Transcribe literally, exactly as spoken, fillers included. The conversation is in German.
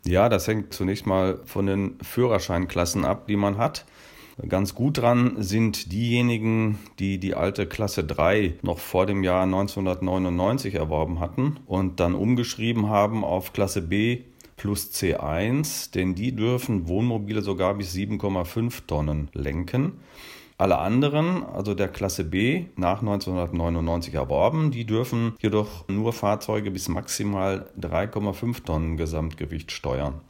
Ja, das hängt zunächst mal von den Führerscheinklassen ab, die man hat. Ganz gut dran sind diejenigen, die die alte Klasse drei noch vor dem Jahr neunzehnhundertneunundneunzig erworben hatten und dann umgeschrieben haben auf Klasse B plus C eins, denn die dürfen Wohnmobile sogar bis sieben Komma fünf Tonnen lenken. Alle anderen, also der Klasse B, nach neunzehnhundertneunundneunzig erworben, die dürfen jedoch nur Fahrzeuge bis maximal drei Komma fünf Tonnen Gesamtgewicht steuern.